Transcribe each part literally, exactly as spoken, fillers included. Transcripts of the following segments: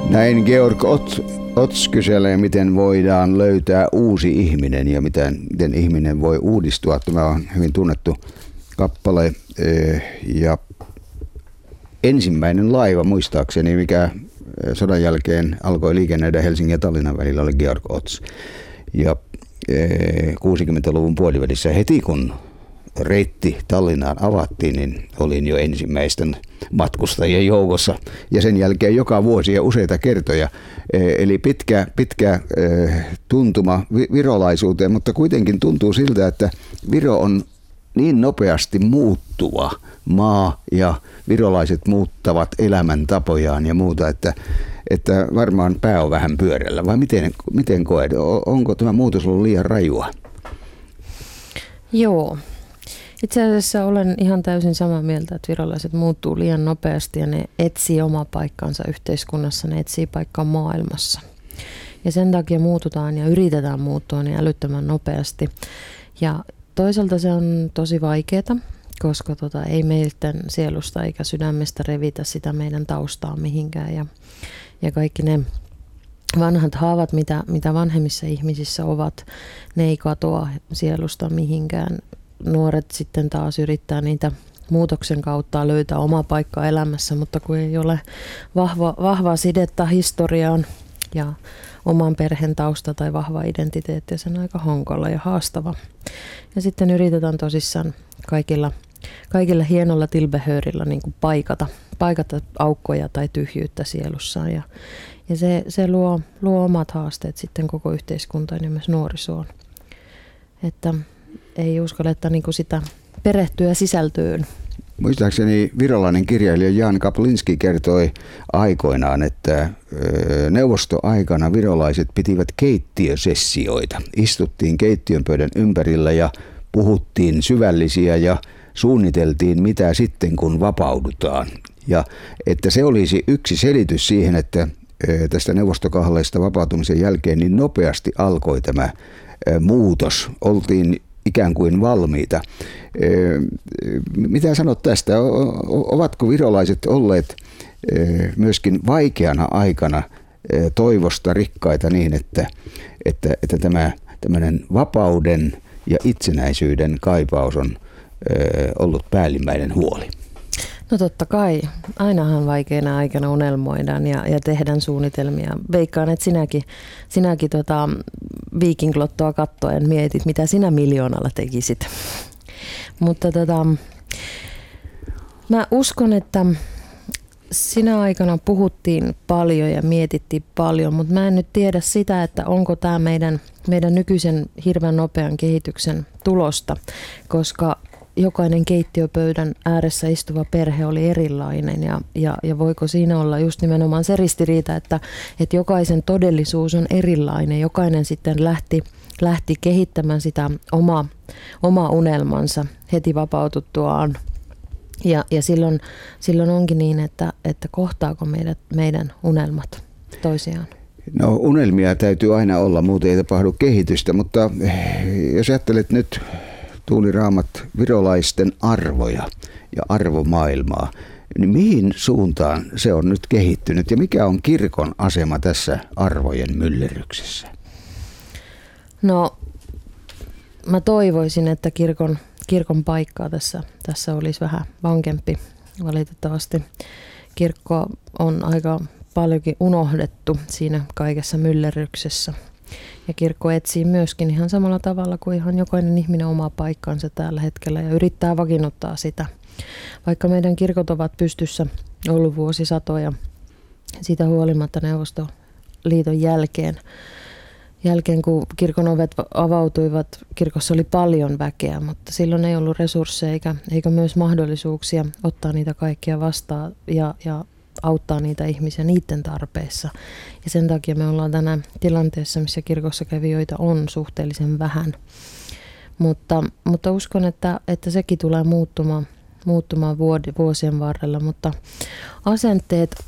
Näin Georg Ots, Ots kyselee, miten voidaan löytää uusi ihminen ja miten, miten ihminen voi uudistua. Tämä on hyvin tunnettu kappale ja ensimmäinen laiva muistaakseni, mikä sodan jälkeen alkoi liikennöidä Helsingin ja Tallinnan välillä, oli Georg Ots. Ja kuusikymmentäluvun puolivälissä heti kun reitti Tallinnaan avattiin, niin olin jo ensimmäisten matkustajien joukossa ja sen jälkeen joka vuosi ja useita kertoja. Eli pitkä, pitkä tuntuma virolaisuuteen, mutta kuitenkin tuntuu siltä, että Viro on niin nopeasti muuttuva maa ja virolaiset muuttavat elämäntapojaan ja muuta, että, että varmaan pää on vähän pyörällä. Vai miten, miten koet? Onko tämä muutos ollut liian rajua? Joo. Itse asiassa olen ihan täysin samaa mieltä, että virolaiset muuttuu liian nopeasti ja ne etsii omaa paikkaansa yhteiskunnassa, ne etsii paikkaa maailmassa. Ja sen takia muututaan ja yritetään muuttua niin älyttömän nopeasti. Ja toisaalta se on tosi vaikeaa, koska tota, ei meiltä sielusta eikä sydämestä revitä sitä meidän taustaa mihinkään. Ja, ja kaikki ne vanhat haavat, mitä, mitä vanhemmissa ihmisissä ovat, ne ei katoa sielusta mihinkään. Nuoret sitten taas yrittää niitä muutoksen kautta löytää oma paikka elämässä, mutta kun ei ole vahva, vahvaa sidettä historiaan ja oman perheen tausta tai vahva identiteetti, se on aika hankala ja haastava. Ja sitten yritetään tosissaan kaikilla, kaikilla hienolla tilbehörillä niin kuin paikata, paikata aukkoja tai tyhjyyttä sielussaan. Ja, ja se, se luo, luo omat haasteet sitten koko yhteiskuntaan ja myös nuorisoon. Että ei uskalleta niin kuin sitä perehtyä sisältöön. Muistaakseni virolainen kirjailija Jan Kaplinski kertoi aikoinaan, että neuvostoaikana virolaiset pitivät keittiösessioita. Istuttiin keittiön pöydän ympärillä ja puhuttiin syvällisiä ja suunniteltiin mitä sitten kun vapaudutaan. Ja että se olisi yksi selitys siihen, että tästä neuvostokahleista vapautumisen jälkeen niin nopeasti alkoi tämä muutos. Oltiin ikään kuin valmiita. Mitä sanot tästä? Ovatko virolaiset olleet myöskin vaikeana aikana toivosta rikkaita niin, että, että, että tämä tämmöinen vapauden ja itsenäisyyden kaipaus on ollut päällimmäinen huoli? No totta kai. Ainahan vaikeana aikana unelmoidaan ja, ja tehdään suunnitelmia. Veikkaan, että sinäkin, sinäkin tota, Viikinglottoa kattoen mietit, mitä sinä miljoonalla tekisit. Mutta tota, mä uskon, että sinä aikana puhuttiin paljon ja mietittiin paljon, mutta mä en nyt tiedä sitä, että onko tämä meidän, meidän nykyisen hirveän nopean kehityksen tulosta, koska jokainen keittiöpöydän ääressä istuva perhe oli erilainen ja, ja, ja voiko siinä olla just nimenomaan se ristiriita, että, että jokaisen todellisuus on erilainen. Jokainen sitten lähti, lähti kehittämään sitä oma, oma unelmansa heti vapaututtuaan. Ja, ja silloin, silloin onkin niin, että, että kohtaako meidät, meidän unelmat toisiaan. No unelmia täytyy aina olla, muuten ei tapahdu kehitystä, mutta jos ajattelet nyt Tuuli Raamat virolaisten arvoja ja arvomaailmaa, niin mihin suuntaan se on nyt kehittynyt ja mikä on kirkon asema tässä arvojen myllerryksessä? No mä toivoisin, että kirkon, kirkon paikkaa tässä, tässä olisi vähän vankempi. Valitettavasti kirkko on aika paljonkin unohdettu siinä kaikessa myllerryksessä. Ja kirkko etsii myöskin ihan samalla tavalla kuin ihan jokainen ihminen omaa paikkaansa tällä hetkellä ja yrittää vakiinnuttaa sitä. Vaikka meidän kirkot ovat pystyssä ollut vuosisatoja, siitä huolimatta Neuvostoliiton jälkeen, jälkeen kun kirkon ovet avautuivat, kirkossa oli paljon väkeä, mutta silloin ei ollut resursseja eikä, eikä myös mahdollisuuksia ottaa niitä kaikkia vastaan ja, ja auttaa niitä ihmisiä niiden tarpeessa. Ja sen takia me ollaan tänään tilanteessa, missä kirkossa kävijöitä on suhteellisen vähän. Mutta, mutta uskon, että, että sekin tulee muuttumaan, muuttumaan vuosien varrella. Mutta asenteet,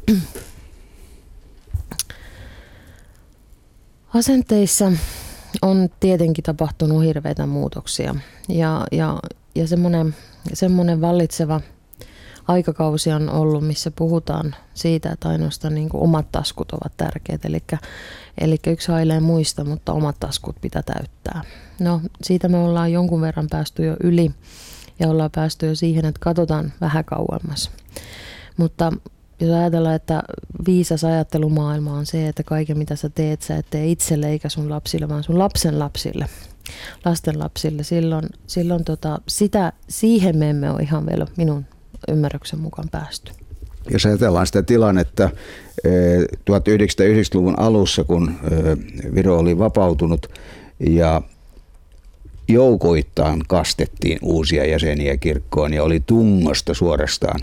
asenteissa on tietenkin tapahtunut hirveitä muutoksia. Ja, ja, ja semmoinen, semmoinen vallitseva aikakausi on ollut, missä puhutaan siitä, että ainoastaan niin kuin omat taskut ovat tärkeät. Eli, eli yksi hailee muista, mutta omat taskut pitää täyttää. No siitä me ollaan jonkun verran päästy jo yli ja ollaan päästy jo siihen, että katsotaan vähän kauemmas. Mutta jos ajatellaan, että viisas ajattelumaailma on se, että kaiken mitä sä teet, sä et tee itselle eikä sun lapsille, vaan sun lapsen lapsille, lasten lapsille. Silloin, silloin tota, sitä, siihen me emme ole ihan vielä minun ymmärryksen mukaan päästy. Jos ajatellaan sitä tilannetta tuhatyhdeksänsataayhdeksänkymmentäluvun alussa, kun Viro oli vapautunut ja joukoittain kastettiin uusia jäseniä kirkkoon ja oli tungosta suorastaan.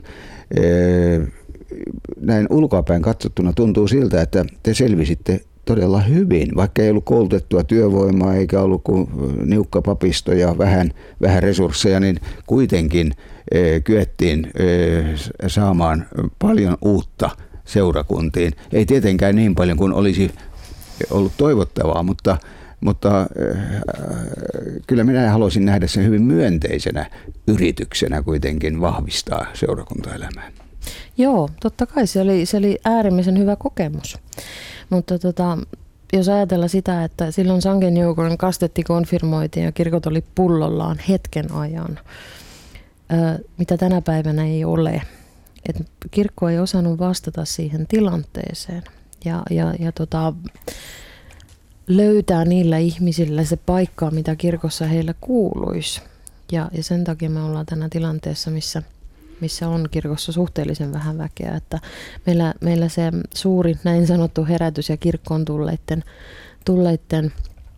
Näin ulkoapäin katsottuna tuntuu siltä, että te selvisitte todella hyvin, vaikka ei ollut koulutettua työvoimaa eikä ollut kuin niukka papisto ja vähän, vähän resursseja, niin kuitenkin e, kyettiin e, saamaan paljon uutta seurakuntiin. Ei tietenkään niin paljon kuin olisi ollut toivottavaa, mutta, mutta e, kyllä minä haluaisin nähdä sen hyvin myönteisenä yrityksenä kuitenkin vahvistaa seurakuntaelämää. Joo, totta kai se oli, se oli äärimmäisen hyvä kokemus. Mutta tota, jos ajatellaan sitä, että silloin sangen joukon kastetti konfirmoitiin ja kirkot oli pullollaan hetken ajan, ää, mitä tänä päivänä ei ole. Et kirkko ei osannut vastata siihen tilanteeseen ja, ja, ja tota, löytää niillä ihmisillä se paikka, mitä kirkossa heillä kuuluisi. Ja, ja sen takia me ollaan tänä tilanteessa, missä missä on kirkossa suhteellisen vähän väkeä. Että meillä, meillä se suuri näin sanottu herätys ja kirkkoon tulleiden, tulleiden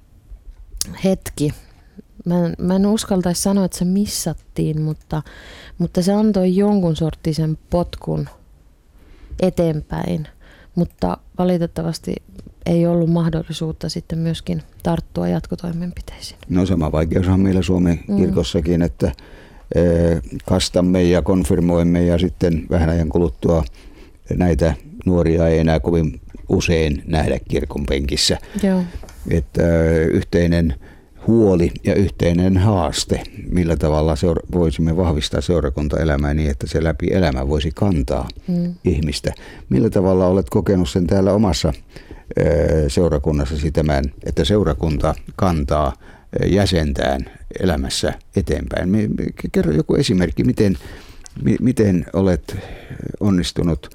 hetki, mä en, mä en uskaltaisi sanoa, että se missattiin, mutta, mutta se antoi jonkun sorttisen potkun eteenpäin, mutta valitettavasti ei ollut mahdollisuutta sitten myöskin tarttua jatkotoimenpiteisiin. No sama vaikeus on meillä Suomen kirkossakin, mm. että kastamme ja konfirmoimme ja sitten vähän ajan kuluttua näitä nuoria ei enää kovin usein nähdä kirkon penkissä. Joo. Että yhteinen huoli ja yhteinen haaste, millä tavalla seura- voisimme vahvistaa seurakuntaelämää niin, että se läpi elämä voisi kantaa mm. ihmistä. Millä tavalla olet kokenut sen täällä omassa seurakunnassasi tämän, että seurakunta kantaa jäsentään elämässä eteenpäin? Kerro joku esimerkki, miten, miten olet onnistunut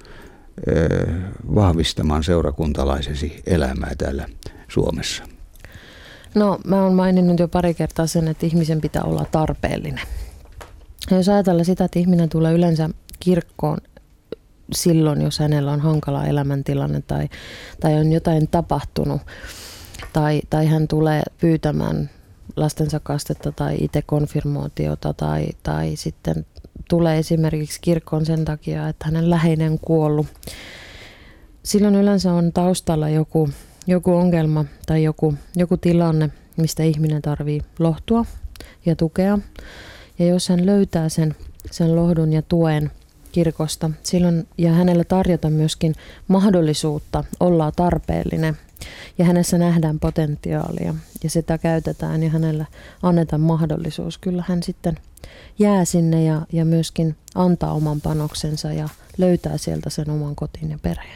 vahvistamaan seurakuntalaisesi elämää täällä Suomessa? No, mä oon maininnut jo pari kertaa sen, että ihmisen pitää olla tarpeellinen. Ja jos ajatellaan sitä, että ihminen tulee yleensä kirkkoon silloin, jos hänellä on hankala elämäntilanne tai, tai on jotain tapahtunut, tai, tai hän tulee pyytämään lastensa kastetta tai itse konfirmaatiota tai, tai sitten tulee esimerkiksi kirkkoon sen takia, että hänen läheinen on kuollut. Silloin yleensä on taustalla joku, joku ongelma tai joku, joku tilanne, mistä ihminen tarvii lohtua ja tukea. Ja jos hän löytää sen, sen lohdun ja tuen kirkosta, silloin ja hänellä tarjota myöskin mahdollisuutta olla tarpeellinen ja hänessä nähdään potentiaalia ja sitä käytetään ja hänellä annetaan mahdollisuus. Kyllä hän sitten jää sinne ja, ja myöskin antaa oman panoksensa ja löytää sieltä sen oman kotiin ja perheen.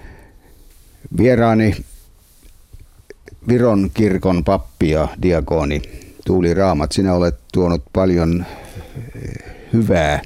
Vieraani Viron kirkon pappi ja diakoni Tuuli Raamat, sinä olet tuonut paljon hyvää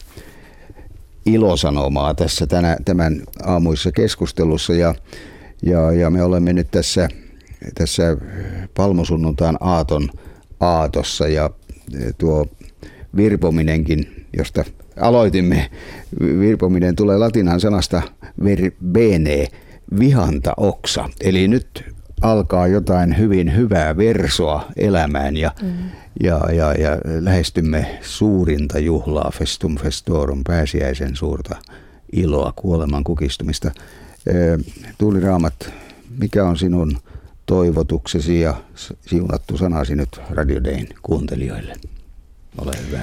ilosanomaa tässä tänä, tämän aamuissa keskustelussa ja, ja, ja me olemme nyt tässä, tässä palmusunnuntaan aaton aatossa ja tuo virpominenkin, josta aloitimme, virpominen tulee latinan sanasta verbene, vihanta oksa, eli nyt alkaa jotain hyvin hyvää versoa elämään ja, mm. ja, ja, ja lähestymme suurinta juhlaa, festum festorum, pääsiäisen suurta iloa, kuoleman kukistumista. Tuuli Raamat, mikä on sinun toivotuksesi ja siunattu sanasi nyt Radio Dayn kuuntelijoille? Ole hyvä.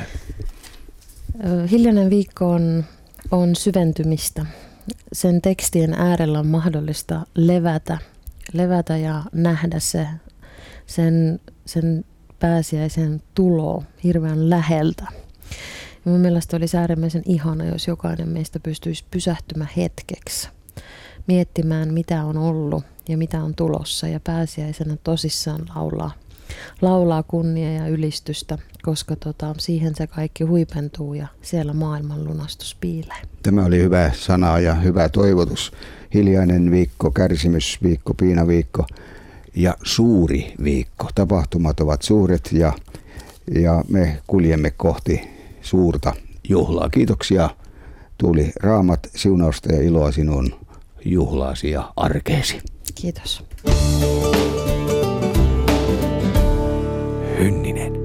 Hiljainen viikko on, on syventymistä. Sen tekstien äärellä on mahdollista levätä. levätä ja nähdä se, sen, sen pääsiäisen tulo hirveän läheltä. Ja mun mielestä olisi äärimmäisen ihana, jos jokainen meistä pystyisi pysähtymään hetkeksi, miettimään mitä on ollut ja mitä on tulossa ja pääsiäisenä tosissaan laulaa, laulaa kunnia ja ylistystä, koska tota, siihen se kaikki huipentuu ja siellä maailman lunastus piilee. Tämä oli hyvä sana ja hyvä toivotus. Hiljainen viikko, kärsimysviikko, piinaviikko ja suuri viikko. Tapahtumat ovat suuret ja, ja me kuljemme kohti suurta juhlaa. Kiitoksia Tuuli Raamat, siunausta ja iloa sinun juhlaasi ja arkeesi. Kiitos. Hynninen.